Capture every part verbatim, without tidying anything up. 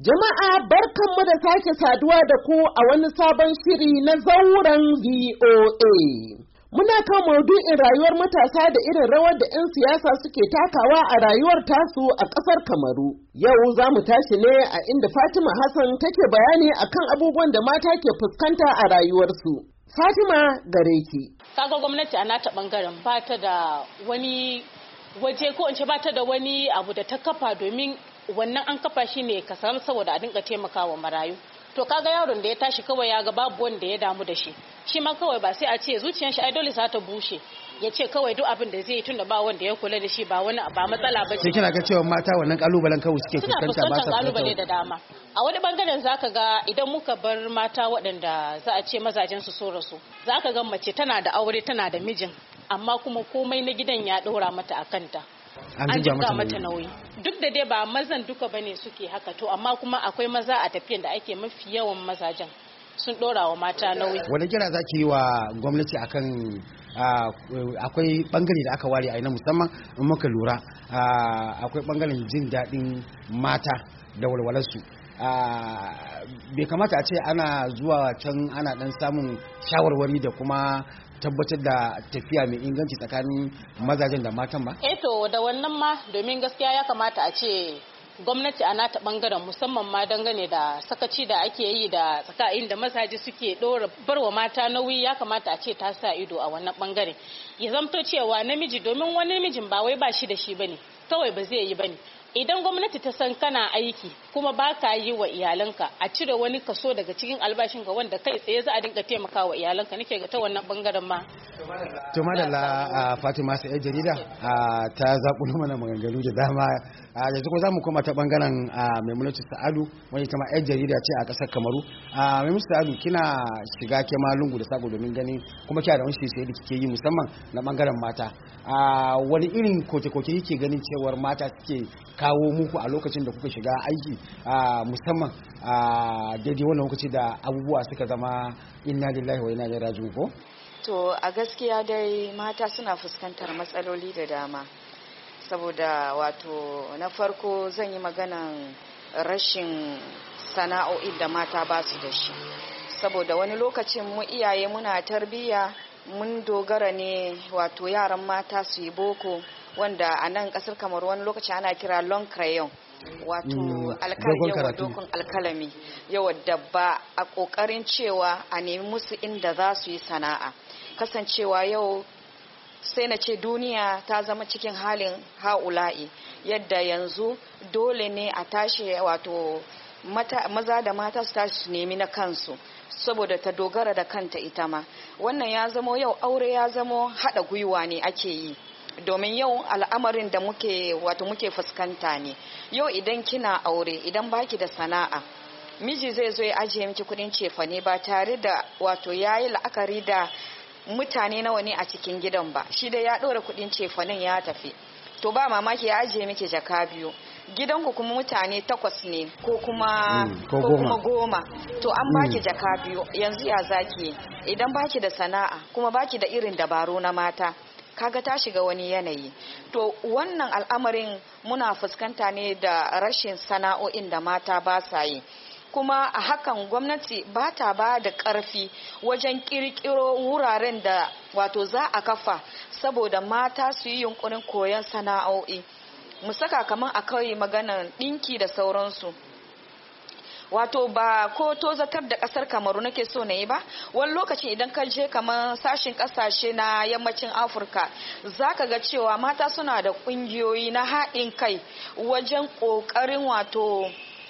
Jama'a barkanmu da sake saduwa da ku a wani sabon shiri na zauren V O A. Muna kan maudu'in rayuwar matasa da irin rawar da 'yan siyasa suke takawa a rayuwar tasu a ƙasar Kamaru. Yau za mu tashi ne a inda Fatima Hassan take bayani akan abubuwan da mata ke fuskanta a rayuwarsu. Fatima gare ki. Kaga gwamnati a nata bangaren ba ta da wani waje ko in ce ba ta da wani abu da ta kafa domin wannan an kafa shi ne ka samu saboda a dinga taimakawa marayu. To kaga yaron da ya tashi kawai ya ga babu wanda ya damu da shi. Shi ma kawai ba sai a ce zuciyar shi ai dole za ta bushe. Ya ce kawai duk abin da zai yi tunda ba wanda ya kula da shi ba wani ba matsala ba ce. Sai kina ga cewa mata wannan kalubalen kawai suke fuskanta ba sa kalubale da dama. A wani bangaren zaka ga idan muka bar mata waɗanda za a ce mazajen su so rasu. Zaka ga mace tana da aure tana da mijin amma kuma komai na gidan ya ɗora mata a kanta. An jiga mata nauyi. Duk da dai ba mazan duka bane suke haka to amma kuma akwai maza a tafiyan da ake mafi yawan mazajen sun dora wa mata nauyi. Wani kira zaki yi wa gwamnati akan akwai bangare da aka ware a ina musamman in muka lura akwai bangaren jin daɗin mata da walwalarsu. Bai kamata a ce ana zuwa can ana dan samun shawarwari da kuma tabbatar da tafiya mai inganci tsakanin mazajen da matan ba? Eh to da wannan ma domin gaskiya ya kamata a ce gwamnati a nata bangaren musamman ma dangane da sakaci da ake yi da tsakanin da mazaje suke dora barwa mata nauyi ya kamata a ce ta sa ido a wannan bangare. Ya zamto cewa namiji domin wani namijin ba wai ba shi da shi bane kawai ba zai yi bane. Idan gwamnati ta san kana aiki kuma ba ka yi wa iyalanka a cire wani kaso daga cikin albashinka wanda kai tsaye za a dinga taimaka wa iyalanka nake ga ta wannan bangaren ma. To madalla Fatima sai jarida ta zaɓo mana maganganu da dama yanzu ko za mu koma ta bangaren Maimunatu Sa'adu wani ta ma yar jarida ce a ƙasar Kamaru. Maimunatu Sa'adu kina shiga ke ma lungu da sako domin ganin kuma kina da wani shirye da kike yi musamman na bangaren mata. Wani irin koke-koke yake ganin cewar mata suke kawo muku a lokacin da kuka shiga aiki musamman a daidai wannan lokaci da abubuwa suka zama inna lillahi wa inna ilaihi raji'un ko? To a gaskiya dai mata suna fuskantar matsaloli da dama saboda wato na farko zan yi maganan rashin sana'o'i da mata ba su da shi saboda wani lokacin mu iyaye muna tarbiyya mun dogara ne wato yaran mata su yi boko wanda a nan kasar kamar wani lokaci ana kira long crayon wato dokun alkalami yawa da ba a kokarin cewa a nemi musu inda za su yi sana'a kasancewa yau sai na ce duniya ta zama cikin halin ha'ula'i yadda yanzu dole ne a tashi wato maza da mata su tashi su nemi na kansu saboda ta dogara da kanta ita ma wannan ya zamo yau aure ya zamo haɗa gwiwa ne ake yi domin yau al'amarin da muke wato muke fuskanta ne yau idan kina aure idan baki da sana'a miji zai zo ya ajiye miki kudin cefane ba tare da wato yayi la'akari da mutane nawa ne a cikin gidan ba shi da ya ɗora kudin cefanen ya tafi to ba mamaki ya ajiye miki jaka biyu gidanku kuma mutane takwas ne ko kuma mm, ko kuma goma to an baki mm. jaka biyu yanzu ya zaki idan baki da sana'a kuma baki da irin dabaru na mata kaga ta shiga wani yanayi to wannan al'amarin muna fuskanta ne da rashin sana'o'in da mata ba sa yi kuma a hakan gwamnati ba ta ba da ƙarfi wajen ƙirƙiro wuraren da wato za a kafa saboda mata su yi yunkurin koyon sana'o'i mu saka kamar a kawai maganar ɗinki da sauransu wato ba ko tozatar da kasar Kamaru nake so na yi ba wani lokaci idan ka je kamar sashin kasashe na yammacin Afirka zaka ga cewa mata suna da kungiyoyi na haɗin kai wajen ƙoƙarin wato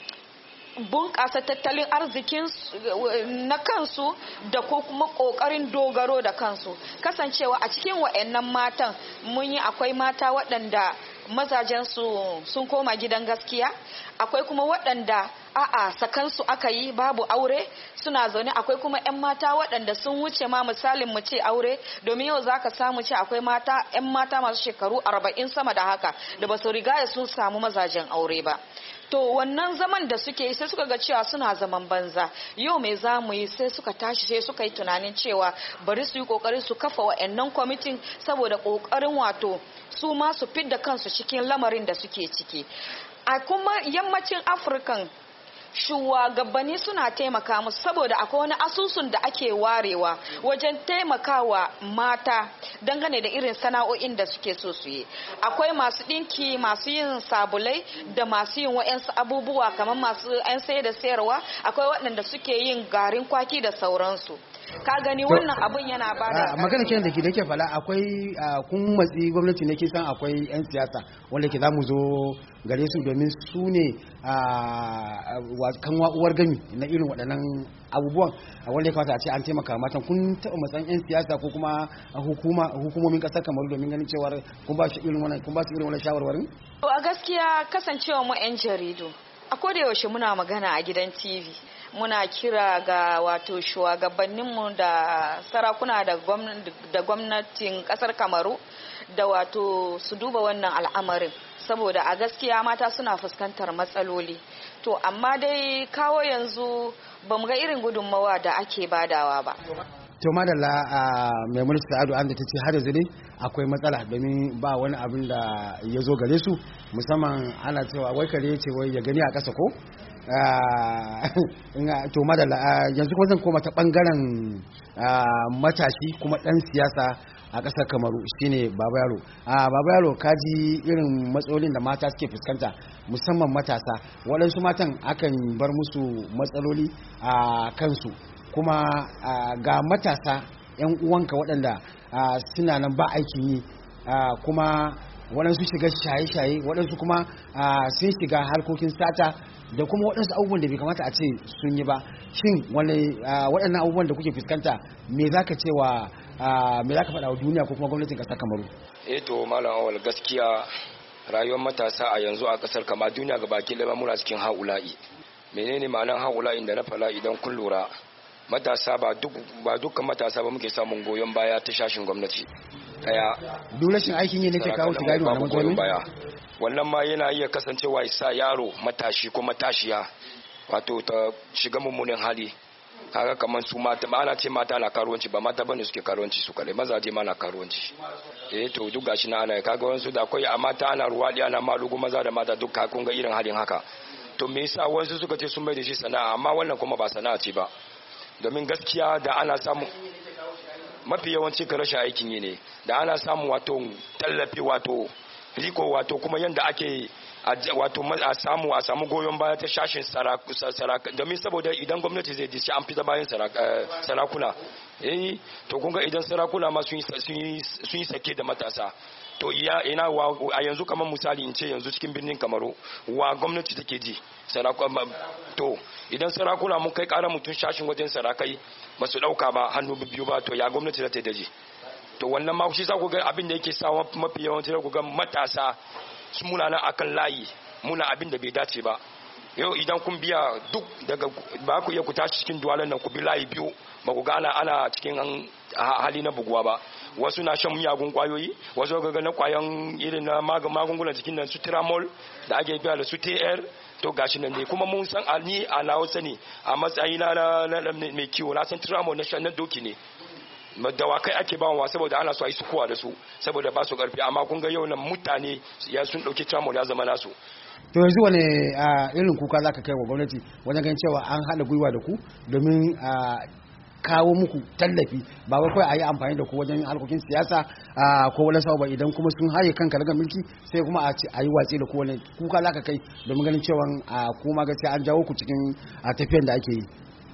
bunƙasa tattalin arzikin na kansu da ko kuma ƙoƙarin dogaro da kansu kasancewa a cikin wa'annan matan mun yi akwai mata waɗanda mazajensu sun koma gidan gaskiya akwai kuma waɗanda a'a sakansu aka yi babu aure suna zaune akwai kuma 'yan mata waɗanda sun wuce ma misalin mu ce aure domin yau zaka samu ce akwai mata 'yan mata masu shekaru arba'in sama da haka da ba su riga sun samu mazajen aure ba to wannan zaman da suke yi sai suka ga cewa suna zaman banza yau me za mu yi sai suka tashi sai suka yi tunanin cewa bari su yi kokari su kafa wa'annan kwamitin saboda kokarin wato su ma su fidda kansu cikin lamarin da suke ciki a kuma yammacin Afirkan shugabanni suna taimaka musu saboda akwai wani asusun da ake warewa wajen taimakawa mata dangane da irin sana'o'in da suke so su yi. Akwai masu ɗinki, masu yin sabulai da masu yin wa'yansu abubuwa kamar masu 'yan sayar da sayarwa, akwai waɗanda suke yin garin kwaki da sauransu. Ka gani wannan abun yana ba da magana kenan da ke da ke fala akwai kun matsi gwamnati ne, kisan akwai 'yan siyasa wanda ke za mu zo gare su domin su ne kan uwar gami na irin waɗannan abubuwan wanda ya kamata a ce an taimaka matan. Kun taɓa matsan 'yan siyasa ko kuma hukumomin ƙasar Kamaru domin ganin cewar kun ba su irin wannan shawarwarin? A gaskiya kasancewa mu 'yan jaridu a koda yaushe muna magana a gidan T V, muna kira ga wato shugabanninmu da sarakuna da gwamnatin kasar Kamaru da wato su duba wannan al'amarin, saboda a gaskiya mata suna fuskantar matsaloli. To amma dai kawo yanzu ba mu ga irin gudunmawa da ake badawa ba. To madalla a Maimuna Sa'adu an da ta ce har yanzu dai akwai matsala domin ba wani abin da ya zo gare su, musamman ana cewa wai kare ce wai ya gani a ƙasa ko? To madalla yanzu kuma zan koma ta ɓangaren matashi kuma ɗan siyasa a ƙasar Kamaru shine Baba Yaro. Baba Yaro ka ji irin matsalolin da mata suke fuskanta musamman matasa, waɗansu matan akan bar musu matsaloli a kansu, kuma ga matasa 'yan uwanka waɗanda suna nan ba aikin yi, kuma waɗansu shiga shaye-shaye, waɗansu kuma sun shiga harkokin sata da kuma waɗansu abubuwan da bai kamata a ce sun yi ba. Shin waɗannan abubuwan da kuke fuskanta me za ka cewa me za ka faɗa wa duniya ko kuma gwamnatin ƙasar Kamaru? Eh to malam Awal, gaskiya rayuwar matasa a yanzu a ƙasar Kamaru duniya ga baki ɗaya muna cikin haula'i. Menene ma'anar haula'in da na fala idan kun lura? Matasa ba duk ba dukkan matasa ba muke samun goyon baya ta shashin gwamnati. Daya duk rashin aikin yi ne ke kawo shiga irin wannan matsaloli. Wannan ma yana iya kasancewa isa yaro matashi ko matashiya wato ta shiga mummunan hali. Kaga kamar su mata ba ana ce mata na karuwanci, ba mata bane suke karuwanci su kadai, mazaje ma na karuwanci. Eh to duk gashi na ana kaga wasu da akwai a mata ana ruwadi ana malugu, maza da mata duk ka kun ga irin halin haka. To me yasa wasu suka ce sun mai da shi sana'a, amma wannan kuma ba sana'a ce ba. Domin gaskiya da ana samu mafi yawanci ka rashin aikin yi ne, da ana samu wato tallafi wato riko wato kuma yanda ake wato a samu a samu goyon baya ta shashin saraka, domin saboda idan gwamnati zai ji an fita bayan sarakuna, eh to kun ga idan sarakuna ma sun yi sake da matasa, to iya ina wa a yanzu kamar misali in ce yanzu cikin birnin Kamaru wa gwamnati take ji sarakuna, to idan sarakuna mun kai ƙara mutum shashin wajen sarakai ba su ɗauka ba hannu biyu ba, to ya gwamnati za ta yi daji. To wannan ma shi za ku ga abin da yake sa mafi yawanci ku ga matasa su muna nan akan layi muna abin da bai dace ba. Yau idan kun biya duk daga ba ku iya ku tashi cikin duwalan nan ku bi layi biyu ba ku ga ana ana cikin hali na buguwa ba. Wasu na shan miyagun kwayoyi, wasu ga na kwayan irin na magungunan jikin nan su Tiramol da ake biya da su T R, to gashi nan ne kuma mun san ni a nawa sani a matsayi na mai kiwo na san Tiramol na shan na doki ne. Dawakai ake bawa saboda ana so a yi sukuwa da su saboda ba su karfi, amma kun ga yau nan mutane ya sun dauki Tiramol ya zama nasu. To yanzu wane irin kuka za ka kai wa gwamnati wajen ganin cewa an haɗa gwiwa da ku domin kawo muku tallafi, ba wai kawai a yi amfani da ku wajen harkokin siyasa ko wani sau ba, idan kuma sun haye kanka daga mulki sai kuma a yi watsi da ku, wani kuka za ka kai domin ganin cewa kuma gaskiya an jawo ku cikin tafiyan da ake yi?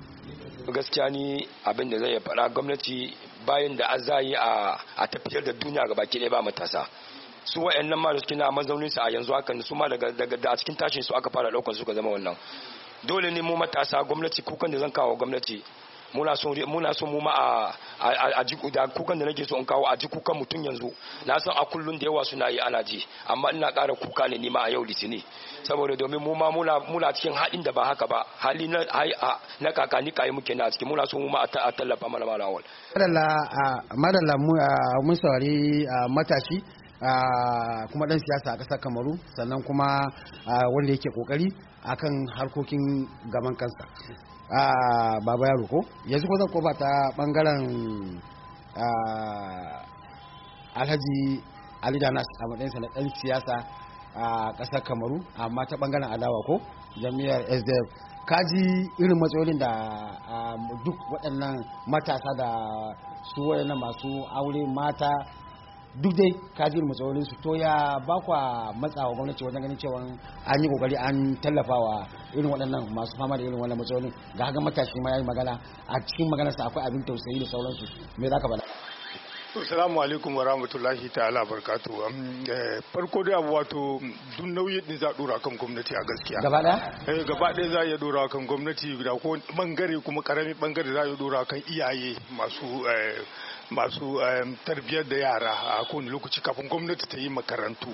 Gaskiya ni abin da zai faɗa, gwamnati bayan da an zai a tafiyar da duniya ga baki ɗaya ba matasa, su wa'annan ma da suke na mazaunin su a yanzu hakan su ma daga daga a cikin tashin su aka fara daukar su ka zama wannan. Dole ne mu matasa gwamnati, kukan da zan kawo gwamnati muna so muna so mu ma a a jiku da kukan da nake so in kawo a ji kukan mutun yanzu. Na san a kullun da yawa suna yi ana ji, amma ina ƙara kuka ne ni ma a yau litini, saboda domin mu ma muna muna cikin haɗin da ba haka ba, hali na na kakani kai muke na cikin, muna so mu ma a tallafa mana malawal. Madalla madalla mun saurari matashi kuma dan siyasa a ƙasar Kamaru, sannan kuma wanda yake kokari akan harkokin gaban kansa. Baba Yaro ko yanzu ko zan kofa ta bangaren Alhaji Ali Danas a matsayinsa na dan siyasa a ƙasar Kamaru, amma ta bangaren adawa ko jami'ar S D F. kaji irin matsalolin da duk waɗannan matasa da su waɗannan masu aure mata duk dai kaji irin matsalolin su to ya ba kwa matsawa gwamnati wajen ganin cewa an yi kokari an tallafawa irin waɗannan masu fama da irin wannan matsalolin ga haka matashi ma yayi magana a cikin maganarsa akwai abin tausayi da sauransu me zaka faɗa? Assalamu alaikum wa rahmatullahi ta'ala barkatu. Farko dai abu wato duk nauyi din za dora kan gwamnati a gaskiya. Gaba ɗaya? Eh gaba ɗaya za ya dora kan gwamnati da ko bangare kuma karamin bangare za ya dora kan iyaye masu masu tarbiyyar da yara a kowane lokaci kafin gwamnati ta yi makarantu.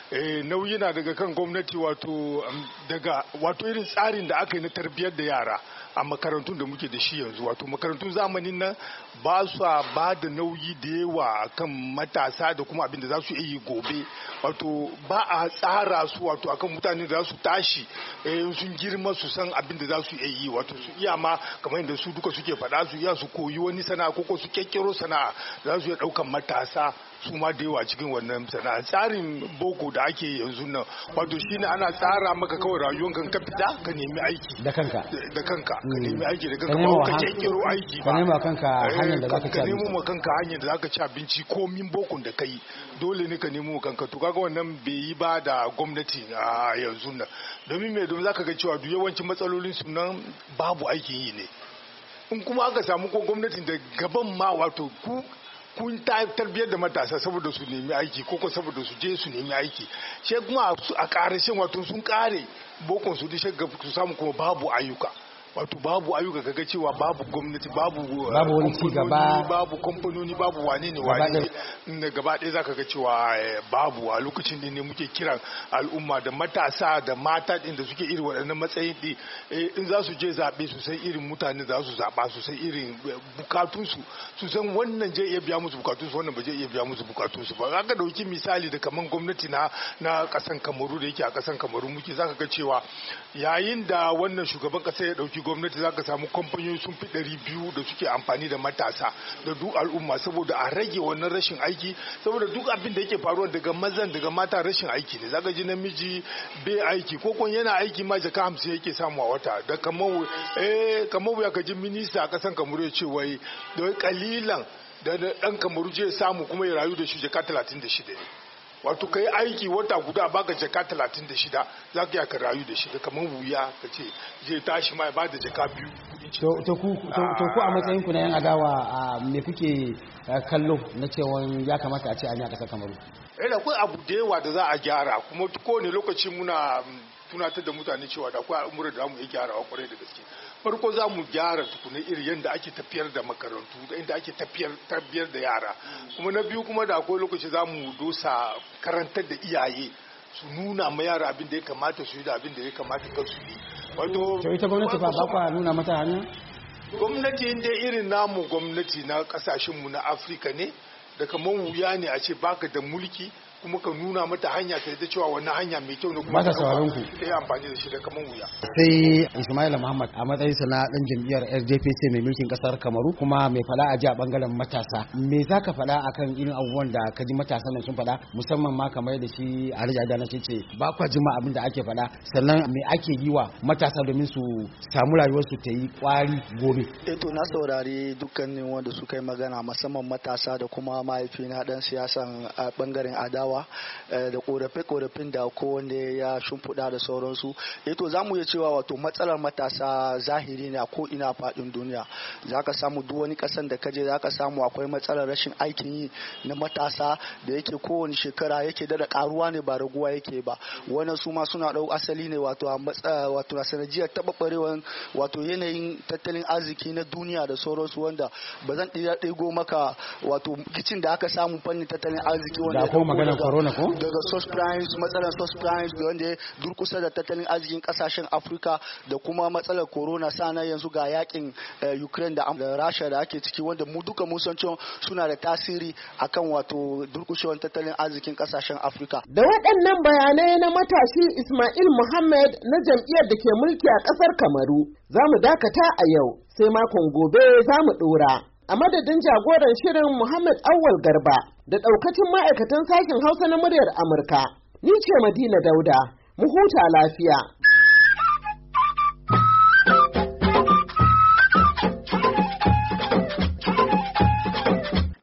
Nauyi na daga kan gwamnati wato daga wato irin tsarin da aka yi na tarbiyyar da yara a makarantun da muke da shi yanzu wato makarantun zamanin nan ba su ba da nauyi da yawa kan matasa da kuma abin da za su yi gobe wato ba a tsara su wato akan mutane da za su tashi sun girma su san abin da za su yi wato su iya ma kamar yadda su duka suke faɗa su iya su koyi wani sana'a ko su kekkero sana'a za su iya ɗaukan matasa su ma da yawa cikin wannan sana'a. Tsarin boko da ake yanzu nan wato shine ana tsara maka kawai rayuwar kan ka fita ka nemi aiki da kanka da kanka ka nemi aiki da kanka ba ka kekkero aiki ba ka nemi kanka hanyar da zaka ci ka nemi kanka hanyar da zaka ci abinci ko min bokon da kai dole ne ka nemi kanka to kaga wannan bai yi ba da gwamnati a yanzu nan domin me domin zaka ga cewa duk yawancin matsalolin su nan babu aikin yi ne in kuma aka samu ko gwamnatin da gaban ma wato ku kun tarbiyyar da matasa saboda su nemi aiki ko saboda su je su nemi aiki sai kuma a ƙarashin wato sun ƙare bokon su dishe su samu kuma babu ayyuka wato babu ayyuka kaga cewa babu gwamnati babu babu wani ci gaba babu kamfanoni babu wane ne wane ne gaba ɗaya zaka ga cewa babu a lokacin da ne muke kiran al'umma da matasa da mata din da suke irin waɗannan matsayin din in za su je zaɓe su san irin mutane za su zaɓa su san irin bukatunsu su san wannan je iya biya musu bukatunsu wannan ba je iya biya musu bukatunsu ba zaka dauki misali da kaman gwamnati na na ƙasan Kamaru da yake a ƙasan Kamaru muke zaka ga cewa yayin da wannan shugaban ƙasa ya dauki gwamnati za ka samu kamfanoni sun fi ɗari biyu da suke amfani da matasa da duk al'umma saboda a rage wannan rashin aiki saboda duk abin da yake faruwa daga mazan daga mata rashin aiki ne zaka ji namiji bai aiki ko kun yana aiki ma jaka hamsin yake samu a wata da kamar eh kamar ya kaji minista a kasan Kamaru ya ce wai da kalilan da dan Kamaru je samu kuma ya rayu da shi jaka talatin da shida ne wato kai aiki wata guda baka jaka talatin da shida za ka ka rayu da shi da kamar wuya ka ce je tashi ma ya bada jaka biyu to ku a matsayin ku na yan adawa me kuke kallo na cewa ya kamata a ce an yi a ƙasar Kamaru? Eh da akwai abu da yawa da za a gyara kuma kowane lokaci muna tunatar da mutane cewa da akwai al'amuran da mu yi gyarawa kwarai da gaske. Farko za mu gyara tukuna iri yadda ake tafiyar da makarantu da inda ake tafiyar da yara kuma na biyu kuma da akwai lokaci za mu dosa karantar da iyaye su nuna ma yara abin da ya kamata su yi da abin da ya kamata kan su yi wato ita gwamnati ba ba kwa nuna mata hannu gwamnati inda irin namu gwamnati na kasashen mu na Afirka ne da kaman wuya ne a ce baka da mulki kuma ka nuna mata hanya ta da cewa wannan hanya mai kyau ne kuma ta sauraron ku sai amfani da shi da kaman wuya. Sai Ismail Muhammad a matsayin sa na dan jam'iyyar R D P C mai mulkin kasar Kamaru kuma mai fada a ji a bangaren matasa. Me zaka fada akan irin abubuwan da ka ji matasan nan sun fada musamman ma kamar da shi Alhaji Adana ce ce ba kwa jima abin da ake fada sannan me ake yi wa matasa domin su samu rayuwar su ta yi kwari gobe. Eh to na saurari dukkanin wanda suka yi magana musamman matasa da kuma mahaifina dan siyasan a bangaren adawa da korafe-korafin da kowanne ya shimfiɗa da sauransu eto za mu iya cewa wato matsalar matasa zahiri ne a ko'ina faɗin duniya za ka samu duk wani ƙasan da kaje za ka samu akwai matsalar rashin aikin yi na matasa da yake kowane shekara yake dada ƙaruwa ne ba raguwa yake ba wannan su ma suna ɗau asali ne wato a wato a sanadiyar taɓaɓɓarewar wato yanayin tattalin arziki na duniya da sauransu wanda ba zan ɗigo maka wato kicin da aka samu fannin tattalin arziki wanda corona ko daga source primes matsalar source primes da wanda ya durkusa da tattalin arzikin kasashen Afirka da kuma matsalar corona sana yanzu ga yakin Ukraine da Russia da ake ciki wanda mu duka mun san cewa suna da tasiri akan wato durkushewar tattalin arzikin kasashen Afirka. Da waɗannan bayanai na matashi Ismail Muhammad na jam'iyyar da ke mulki a ƙasar Kamaru za mu dakata a yau sai makon gobe za mu ɗora. A madadin jagoran shirin Muhammad Awwal Garba da ɗaukacin ma'aikatan sashen Hausa na muryar Amurka, ni ce Madina Dauda, mu huta lafiya.